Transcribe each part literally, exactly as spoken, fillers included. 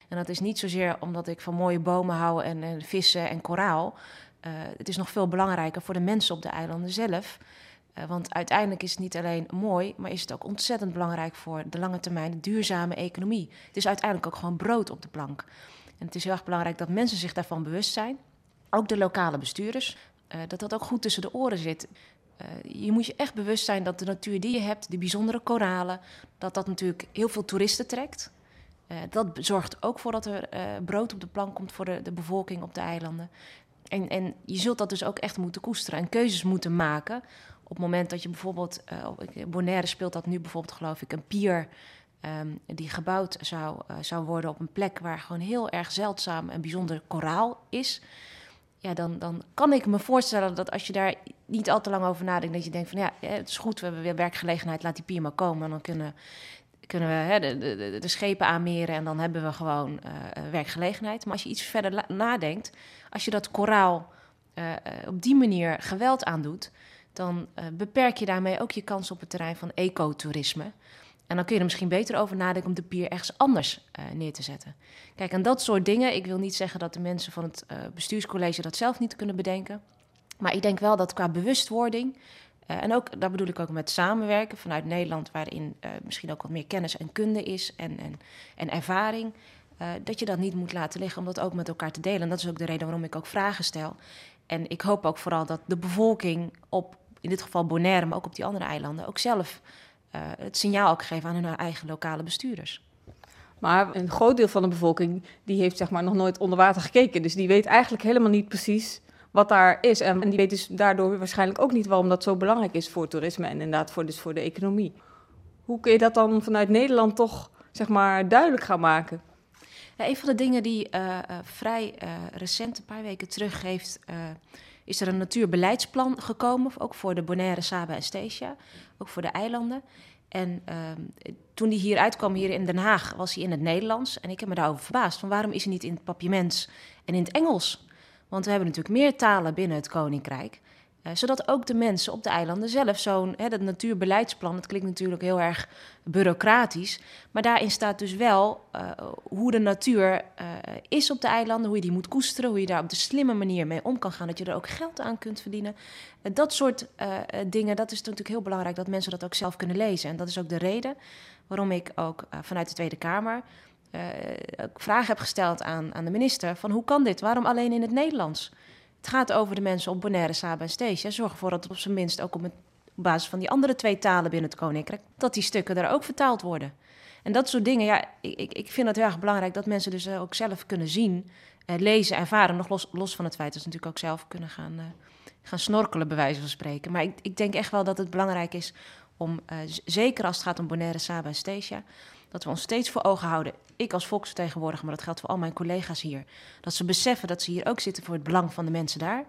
En dat is niet zozeer omdat ik van mooie bomen hou en, en vissen en koraal. Uh, het is nog veel belangrijker voor de mensen op de eilanden zelf. Uh, want uiteindelijk is het niet alleen mooi, maar is het ook ontzettend belangrijk voor de lange termijn de duurzame economie. Het is uiteindelijk ook gewoon brood op de plank. En het is heel erg belangrijk dat mensen zich daarvan bewust zijn. Ook de lokale bestuurders. Uh, dat dat ook goed tussen de oren zit. Uh, je moet je echt bewust zijn dat de natuur die je hebt, de bijzondere koralen, dat dat natuurlijk heel veel toeristen trekt. Uh, dat zorgt ook voor dat er uh, brood op de plank komt voor de, de bevolking op de eilanden. En, en je zult dat dus ook echt moeten koesteren en keuzes moeten maken. Op het moment dat je bijvoorbeeld, uh, Bonaire speelt dat nu bijvoorbeeld geloof ik, een pier um, die gebouwd zou, uh, zou worden op een plek waar gewoon heel erg zeldzaam en bijzonder koraal is. Ja, dan, dan kan ik me voorstellen dat als je daar niet al te lang over nadenkt, dat je denkt van ja, het is goed, we hebben weer werkgelegenheid, laat die pier maar komen. En dan kunnen, kunnen we hè, de, de, de schepen aanmeren en dan hebben we gewoon uh, werkgelegenheid. Maar als je iets verder la- nadenkt, als je dat koraal uh, op die manier geweld aandoet, dan uh, beperk je daarmee ook je kans op het terrein van ecotourisme. En dan kun je er misschien beter over nadenken om de pier ergens anders uh, neer te zetten. Kijk, en dat soort dingen, ik wil niet zeggen dat de mensen van het uh, bestuurscollege dat zelf niet kunnen bedenken. Maar ik denk wel dat qua bewustwording, uh, en ook, daar bedoel ik ook met samenwerken vanuit Nederland, waarin uh, misschien ook wat meer kennis en kunde is en, en, en ervaring, uh, dat je dat niet moet laten liggen om dat ook met elkaar te delen. En dat is ook de reden waarom ik ook vragen stel. En ik hoop ook vooral dat de bevolking op, in dit geval Bonaire, maar ook op die andere eilanden, ook zelf uh, het signaal ook geven aan hun eigen lokale bestuurders. Maar een groot deel van de bevolking die heeft zeg maar nog nooit onder water gekeken. Dus die weet eigenlijk helemaal niet precies wat daar is. En die weet dus daardoor waarschijnlijk ook niet waarom dat zo belangrijk is voor toerisme en inderdaad voor, dus voor de economie. Hoe kun je dat dan vanuit Nederland toch zeg maar duidelijk gaan maken? Ja, een van de dingen die uh, uh, vrij uh, recent, een paar weken terug, heeft, uh, is er een natuurbeleidsplan gekomen, ook voor de Bonaire, Saba en Statia, ook voor de eilanden. En uh, toen die hier uitkwam, hier in Den Haag, was hij in het Nederlands. En ik heb me daarover verbaasd, van waarom is hij niet in het Papiaments en in het Engels? Want we hebben natuurlijk meer talen binnen het Koninkrijk. Uh, zodat ook de mensen op de eilanden zelf zo'n, hè, dat natuurbeleidsplan, dat klinkt natuurlijk heel erg bureaucratisch. Maar daarin staat dus wel uh, hoe de natuur uh, is op de eilanden, hoe je die moet koesteren, hoe je daar op de slimme manier mee om kan gaan, dat je er ook geld aan kunt verdienen. Uh, dat soort uh, dingen, dat is natuurlijk heel belangrijk dat mensen dat ook zelf kunnen lezen. En dat is ook de reden waarom ik ook uh, vanuit de Tweede Kamer uh, vragen heb gesteld aan, aan de minister van hoe kan dit? Waarom alleen in het Nederlands? Het gaat over de mensen op Bonaire, Saba en Statia. Zorg ervoor dat het op zijn minst ook op, het, op basis van die andere twee talen binnen het Koninkrijk, dat die stukken er ook vertaald worden. En dat soort dingen, ja, ik, ik vind het heel erg belangrijk dat mensen dus ook zelf kunnen zien, eh, lezen, ervaren. Nog los, los van het feit dat ze natuurlijk ook zelf kunnen gaan, uh, gaan snorkelen, bij wijze van spreken. Maar ik, ik denk echt wel dat het belangrijk is om, uh, z- zeker als het gaat om Bonaire, Saba en Statia, dat we ons steeds voor ogen houden, ik als volksvertegenwoordiger, maar dat geldt voor al mijn collega's hier, dat ze beseffen dat ze hier ook zitten voor het belang van de mensen daar.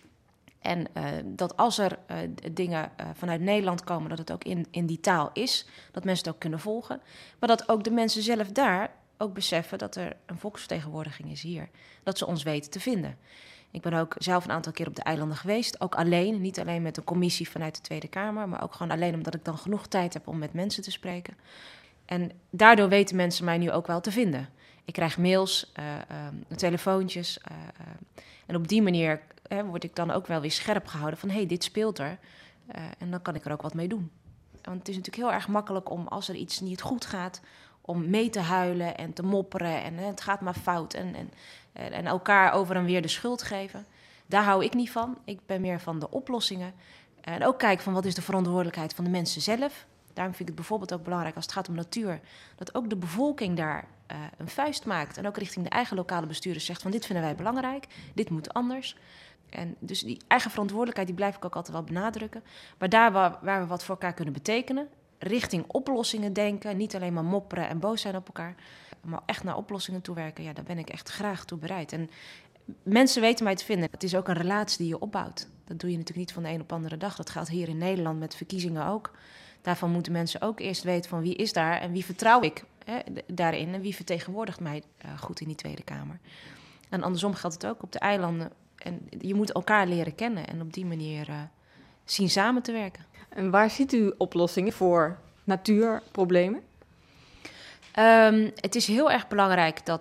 En uh, dat als er uh, dingen uh, vanuit Nederland komen, dat het ook in, in die taal is, dat mensen het ook kunnen volgen. Maar dat ook de mensen zelf daar ook beseffen dat er een volksvertegenwoordiging is hier. Dat ze ons weten te vinden. Ik ben ook zelf een aantal keer op de eilanden geweest, ook alleen, niet alleen met een commissie vanuit de Tweede Kamer, maar ook gewoon alleen omdat ik dan genoeg tijd heb om met mensen te spreken. En daardoor weten mensen mij nu ook wel te vinden. Ik krijg mails, uh, uh, telefoontjes. Uh, uh, en op die manier uh, word ik dan ook wel weer scherp gehouden van, hé, hey, dit speelt er. Uh, en dan kan ik er ook wat mee doen. Want het is natuurlijk heel erg makkelijk om, als er iets niet goed gaat, om mee te huilen en te mopperen. En uh, het gaat maar fout. En, en, en elkaar over en weer de schuld geven. Daar hou ik niet van. Ik ben meer van de oplossingen. En ook kijken van, wat is de verantwoordelijkheid van de mensen zelf. Daarom vind ik het bijvoorbeeld ook belangrijk als het gaat om natuur, dat ook de bevolking daar uh, een vuist maakt. En ook richting de eigen lokale bestuurders zegt van, dit vinden wij belangrijk, dit moet anders. En dus die eigen verantwoordelijkheid, die blijf ik ook altijd wel benadrukken. Maar daar waar, waar we wat voor elkaar kunnen betekenen, richting oplossingen denken, niet alleen maar mopperen en boos zijn op elkaar, maar echt naar oplossingen toewerken, ja, daar ben ik echt graag toe bereid. En mensen weten mij te vinden. Het is ook een relatie die je opbouwt. Dat doe je natuurlijk niet van de een op de andere dag. Dat geldt hier in Nederland met verkiezingen ook. Daarvan moeten mensen ook eerst weten van wie is daar en wie vertrouw ik hè, daarin en wie vertegenwoordigt mij uh, goed in die Tweede Kamer. En andersom geldt het ook op de eilanden. En je moet elkaar leren kennen en op die manier uh, zien samen te werken. En waar ziet u oplossingen voor natuurproblemen? Um, het is heel erg belangrijk dat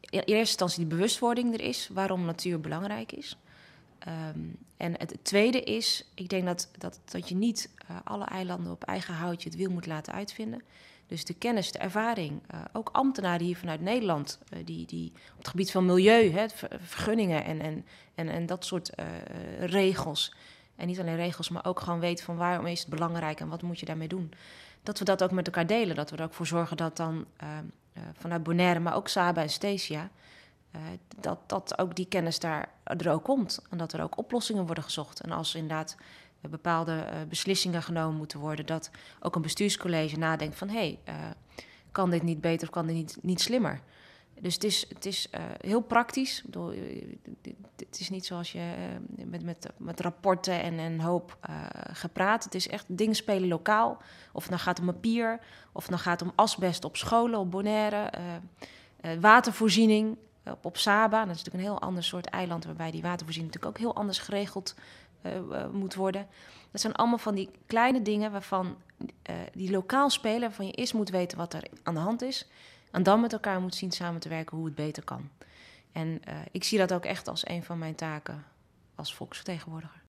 in eerste instantie die bewustwording er is waarom natuur belangrijk is. Um, en het tweede is, ik denk dat, dat, dat je niet uh, alle eilanden op eigen houtje het wiel moet laten uitvinden. Dus de kennis, de ervaring, uh, ook ambtenaren hier vanuit Nederland, uh, die, die op het gebied van milieu, hè, vergunningen en, en, en, en dat soort uh, regels. En niet alleen regels, maar ook gewoon weten van waarom is het belangrijk en wat moet je daarmee doen. Dat we dat ook met elkaar delen, dat we er ook voor zorgen dat dan uh, uh, vanuit Bonaire, maar ook Saba en Statia, Uh, dat, dat ook die kennis daar er ook komt. En dat er ook oplossingen worden gezocht. En als inderdaad uh, bepaalde uh, beslissingen genomen moeten worden, dat ook een bestuurscollege nadenkt van hé, hey, uh, kan dit niet beter of kan dit niet, niet slimmer? Dus het is, het is uh, heel praktisch. Ik bedoel, het is niet zoals je uh, met, met, met rapporten en een hoop uh, gepraat. Het is echt, dingen spelen lokaal. Of het nou gaat om papier, of het nou gaat om asbest op scholen, op Bonaire, uh, uh, watervoorziening. Op, op Saba, dat is natuurlijk een heel ander soort eiland, waarbij die watervoorziening natuurlijk ook heel anders geregeld uh, uh, moet worden. Dat zijn allemaal van die kleine dingen waarvan uh, die lokaal spelen, waarvan je eerst moet weten wat er aan de hand is. En dan met elkaar moet zien samen te werken hoe het beter kan. En uh, ik zie dat ook echt als een van mijn taken als volksvertegenwoordiger.